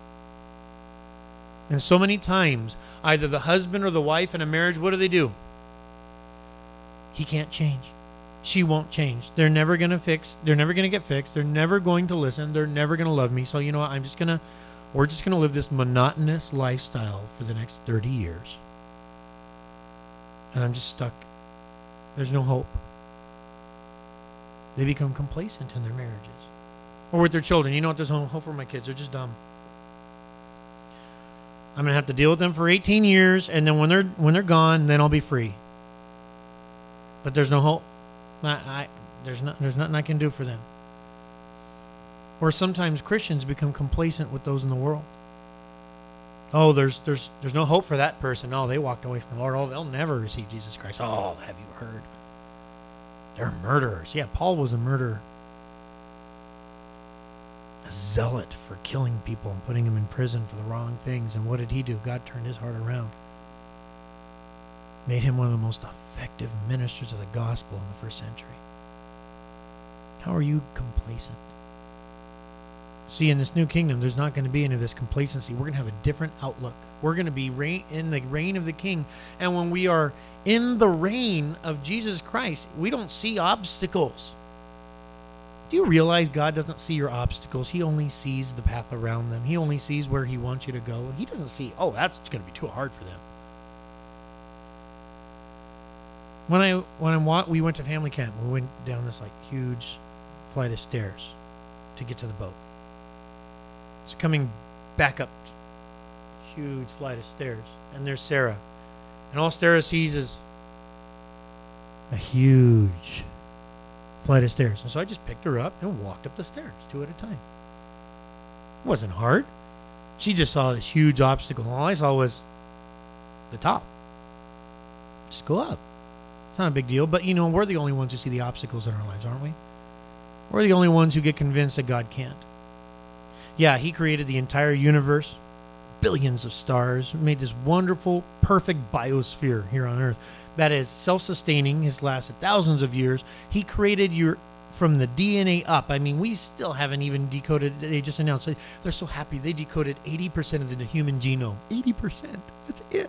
And so many times, either the husband or the wife in a marriage, what do they do? He can't change. She won't change. They're never going to fix. They're never going to get fixed. They're never going to listen. They're never going to love me. So you know what? I'm just going to, we're just going to live this monotonous lifestyle for the next thirty years. And I'm just stuck. There's no hope. They become complacent in their marriages. Or with their children. You know what? There's no hope for my kids. They're just dumb. I'm going to have to deal with them for eighteen years. And then when they're, when they're gone, then I'll be free. But there's no hope. I, I, there's not, there's nothing I can do for them. Or sometimes Christians become complacent with those in the world. Oh, there's there's there's no hope for that person. Oh, they walked away from the Lord. Oh, they'll never receive Jesus Christ. Oh, have you heard? They're murderers. Yeah, Paul was a murderer. A zealot for killing people and putting them in prison for the wrong things. And what did he do? God turned his heart around. Made him one of the most effective ministers of the gospel in the first century. How are you complacent? See, in this new kingdom, there's not going to be any of this complacency. We're going to have a different outlook. We're going to be reign, in the reign of the King. And when we are in the reign of Jesus Christ, we don't see obstacles. Do you realize God doesn't see your obstacles? He only sees the path around them. He only sees where he wants you to go. He doesn't see, oh, that's going to be too hard for them. When I when I we went to family camp, we went down this like huge flight of stairs to get to the boat. So coming back up, huge flight of stairs, and there's Sarah, and all Sarah sees is a huge flight of stairs. And so I just picked her up and walked up the stairs, two at a time. It wasn't hard. She just saw this huge obstacle. All I saw was the top. Just go up. It's not a big deal, but you know, we're the only ones who see the obstacles in our lives, aren't we? We're the only ones who get convinced that God can't. Yeah, he created the entire universe, billions of stars, made this wonderful, perfect biosphere here on Earth that is self-sustaining, has lasted thousands of years. He created your from the D N A up. I mean, we still haven't even decoded. They just announced they're so happy they decoded eighty percent of the human genome. eighty percent. That's it.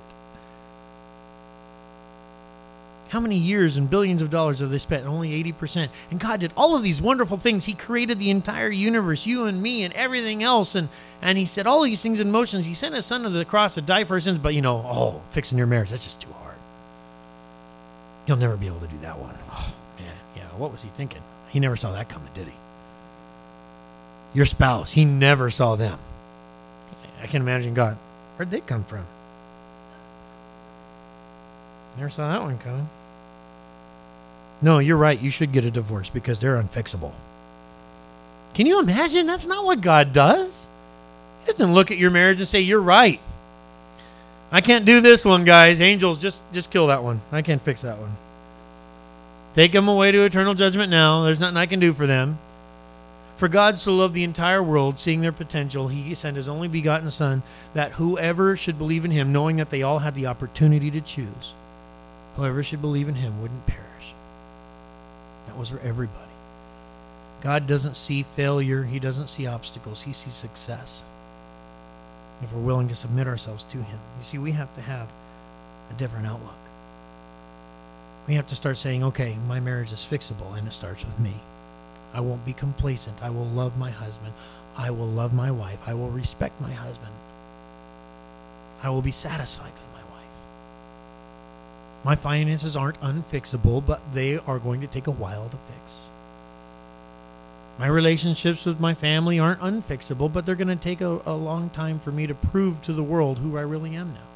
How many years and billions of dollars have they spent? Only eighty percent. And God did all of these wonderful things. He created the entire universe, you and me and everything else. And, and he set all these things in motion. He sent his son to the cross to die for our sins. But, you know, oh, fixing your marriage, that's just too hard. He'll never be able to do that one. Oh, man, yeah, what was he thinking? He never saw that coming, did he? Your spouse, he never saw them. I can imagine God. Where'd they come from? Never saw that one coming. No, you're right. You should get a divorce because they're unfixable. Can you imagine? That's not what God does. He doesn't look at your marriage and say, you're right. I can't do this one, guys. Angels, just, just kill that one. I can't fix that one. Take them away to eternal judgment now. There's nothing I can do for them. For God so loved the entire world, seeing their potential, he sent his only begotten Son, that whoever should believe in him, knowing that they all had the opportunity to choose, whoever should believe in him wouldn't perish. That was for everybody. God doesn't see failure. He doesn't see obstacles. He sees success. If we're willing to submit ourselves to him. You see, we have to have a different outlook. We have to start saying, okay, my marriage is fixable, and it starts with me. I won't be complacent. I will love my husband. I will love my wife. I will respect my husband. I will be satisfied with my wife. My finances aren't unfixable, but they are going to take a while to fix. My relationships with my family aren't unfixable, but they're going to take a, a long time for me to prove to the world who I really am now.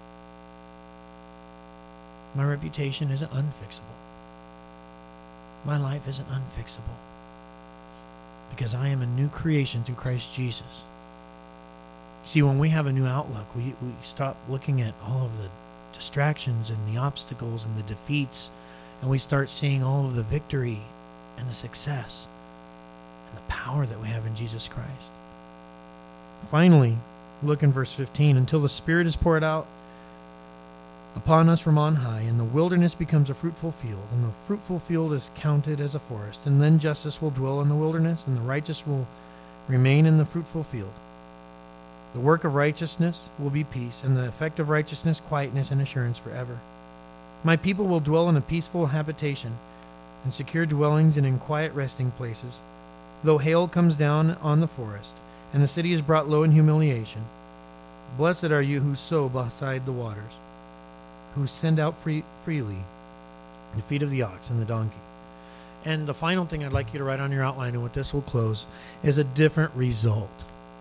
My reputation isn't unfixable. My life isn't unfixable. Because I am a new creation through Christ Jesus. See, when we have a new outlook, we, we stop looking at all of the distractions and the obstacles and the defeats, and we start seeing all of the victory and the success and the power that we have in Jesus Christ. Finally, look in verse fifteen. Until the Spirit is poured out upon us from on high, and the wilderness becomes a fruitful field, and the fruitful field is counted as a forest. And then justice will dwell in the wilderness, and the righteous will remain in the fruitful field. The work of righteousness will be peace, and the effect of righteousness, quietness, and assurance forever. My people will dwell in a peaceful habitation, in secure dwellings and in quiet resting places. Though hail comes down on the forest, and the city is brought low in humiliation, blessed are you who sow beside the waters, who send out free, freely the feet of the ox and the donkey. And the final thing I'd like you to write on your outline, and with this we'll close, is a different result.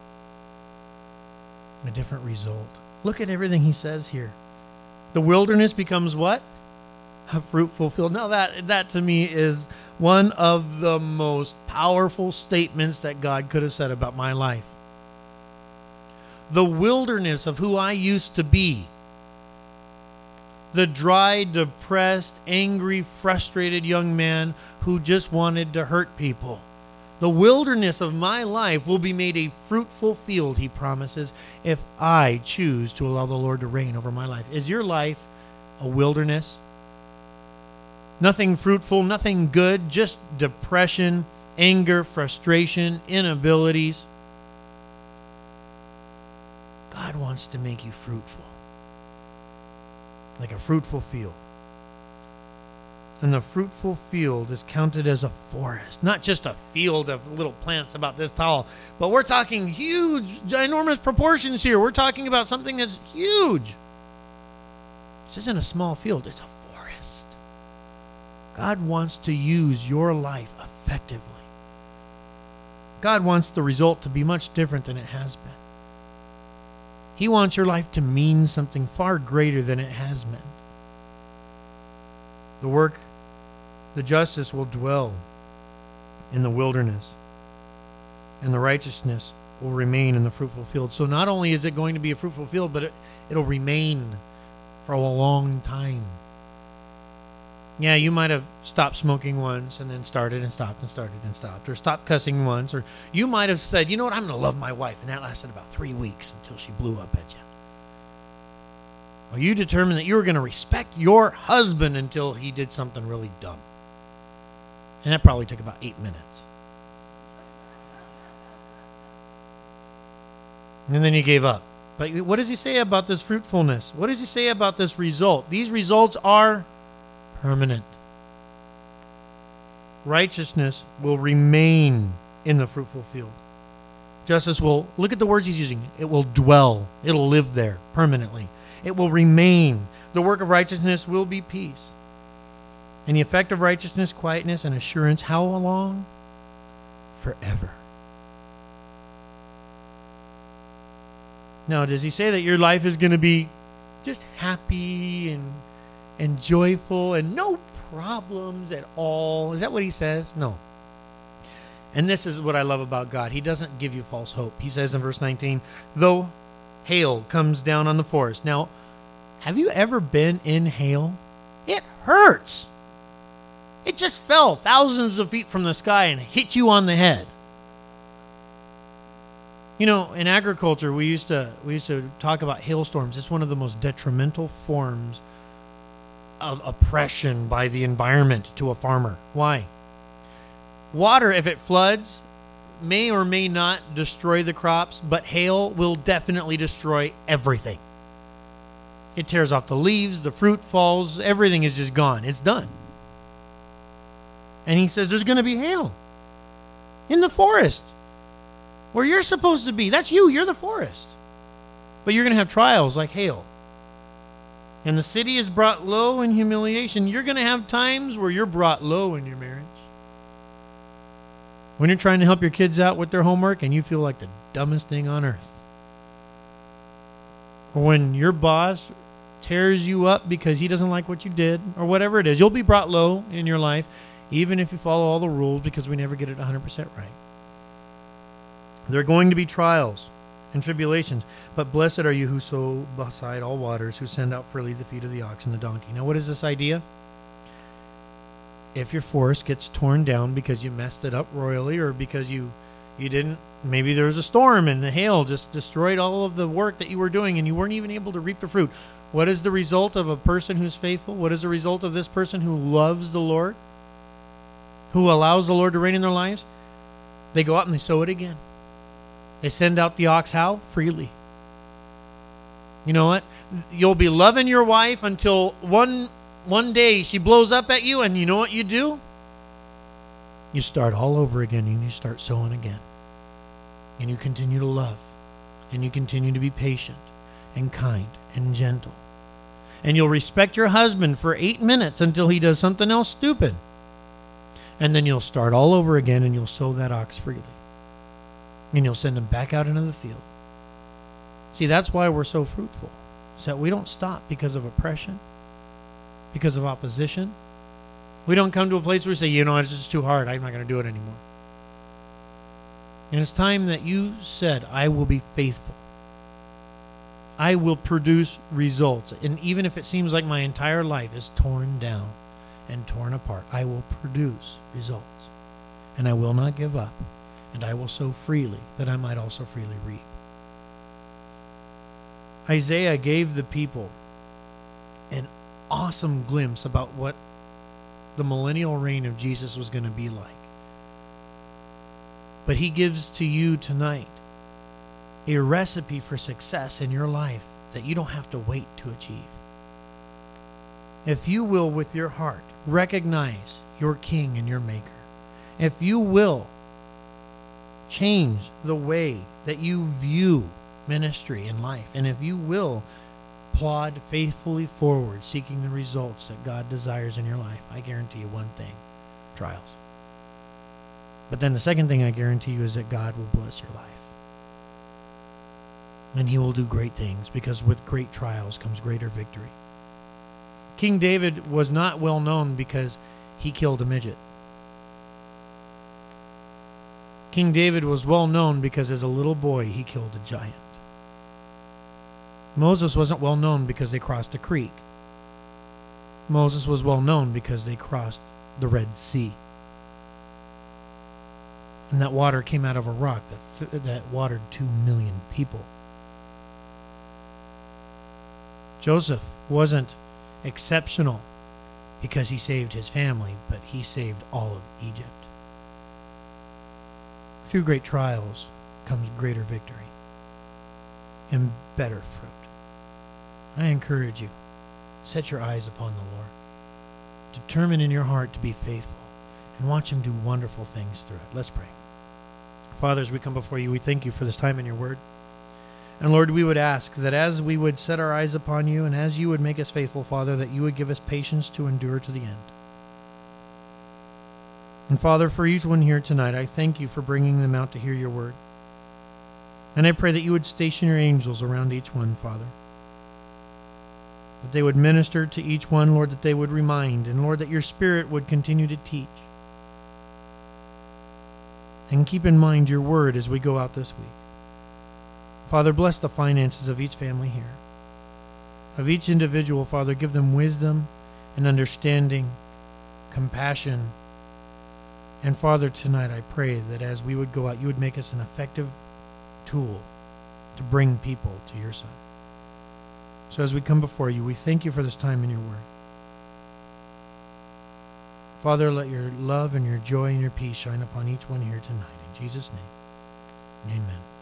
A different result. Look at everything he says here. The wilderness becomes what? A fruitful field. Now that, that to me is one of the most powerful statements that God could have said about my life. The wilderness of who I used to be. The dry, depressed, angry, frustrated young man who just wanted to hurt people. The wilderness of my life will be made a fruitful field, he promises, if I choose to allow the Lord to reign over my life. Is your life a wilderness? Nothing fruitful, nothing good, just depression, anger, frustration, inabilities. God wants to make you fruitful, like a fruitful field. And the fruitful field is counted as a forest, not just a field of little plants about this tall, but we're talking huge, ginormous proportions here. We're talking about something that's huge. This isn't a small field, it's a forest. God wants to use your life effectively. God wants the result to be much different than it has been. He wants your life to mean something far greater than it has meant. The work, the justice will dwell in the wilderness, and the righteousness will remain in the fruitful field. So not only is it going to be a fruitful field, but it, it'll remain for a long time. Yeah, you might have stopped smoking once and then started and stopped and started and stopped, or stopped cussing once, or you might have said, you know what, I'm going to love my wife, and that lasted about three weeks until she blew up at you. Or you determined that you were going to respect your husband until he did something really dumb. And that probably took about eight minutes. And then you gave up. But what does he say about this fruitfulness? What does he say about this result? These results are permanent. Righteousness will remain in the fruitful field. Justice will, look at the words he's using, it will dwell. It'll live there permanently. It will remain. The work of righteousness will be peace. And the effect of righteousness, quietness, and assurance, how long? Forever. Now, does he say that your life is going to be just happy and and joyful and no problems at all? Is that what he says? No. And this is what I love about God. He doesn't give you false hope. He says in verse nineteen, though hail comes down on the forest. Now, have you ever been in hail? It hurts. It just fell thousands of feet from the sky and hit you on the head. You know, in agriculture, we used to we used to talk about hailstorms. It's one of the most detrimental forms of oppression by the environment to a farmer. Why? Water, if it floods, may or may not destroy the crops, but hail will definitely destroy everything. It tears off the leaves, the fruit falls, everything is just gone. It's done. And he says there's going to be hail in the forest where you're supposed to be. That's you. You're the forest. But you're going to have trials like hail. And the city is brought low in humiliation. You're going to have times where you're brought low in your marriage. When you're trying to help your kids out with their homework and you feel like the dumbest thing on earth. Or when your boss tears you up because he doesn't like what you did, or whatever it is. You'll be brought low in your life, even if you follow all the rules, because we never get it one hundred percent right. There are going to be trials and tribulations, but blessed are you who sow beside all waters, who send out freely the feet of the ox and the donkey. Now, what is this idea? If your forest gets torn down because you messed it up royally, or because you you didn't, maybe there was a storm and the hail just destroyed all of the work that you were doing and you weren't even able to reap the fruit. What is the result of a person who's faithful? What is the result of this person who loves the Lord, who allows the Lord to reign in their lives? They go out and they sow it again. They send out the ox how? Freely. You know what? You'll be loving your wife until one one day she blows up at you, and you know what you do? You start all over again, and you start sowing again. And you continue to love, and you continue to be patient and kind and gentle. And you'll respect your husband for eight minutes until he does something else stupid. And then you'll start all over again, and you'll sow that ox freely. And you'll send him back out into the field. See, that's why we're so fruitful. So that we don't stop because of oppression, because of opposition. We don't come to a place where we say, you know, it's just too hard. I'm not going to do it anymore. And it's time that you said, I will be faithful. I will produce results. And even if it seems like my entire life is torn down and torn apart, I will produce results. And I will not give up. And I will sow freely, that I might also freely reap. Isaiah gave the people an awesome glimpse about what the millennial reign of Jesus was going to be like. But he gives to you tonight a recipe for success in your life that you don't have to wait to achieve. If you will, with your heart, recognize your King and your Maker. If you will, change the way that you view ministry and life. And if you will, plod faithfully forward, seeking the results that God desires in your life, I guarantee you one thing: trials. But then the second thing I guarantee you is that God will bless your life. And he will do great things, because with great trials comes greater victory. King David was not well known because he killed a midget. King David was well known because as a little boy he killed a giant. Moses wasn't well known because they crossed a creek. Moses was well known because they crossed the Red Sea. And that water came out of a rock that, that watered two million people. Joseph wasn't exceptional because he saved his family, but he saved all of Egypt. Through great trials comes greater victory and better fruit. I encourage you, set your eyes upon the Lord. Determine in your heart to be faithful and watch him do wonderful things through it. Let's pray. Father, as we come before you, we thank you for this time in your word. And Lord, we would ask that as we would set our eyes upon you and as you would make us faithful, Father, that you would give us patience to endure to the end. And Father, for each one here tonight, I thank you for bringing them out to hear your word. And I pray that you would station your angels around each one, Father. That they would minister to each one, Lord, that they would remind, and Lord, that your Spirit would continue to teach. And keep in mind your word as we go out this week. Father, bless the finances of each family here. Of each individual, Father, give them wisdom and understanding, compassion. And Father, tonight I pray that as we would go out, you would make us an effective tool to bring people to your Son. So as we come before you, we thank you for this time in your word. Father, let your love and your joy and your peace shine upon each one here tonight. In Jesus' name, amen.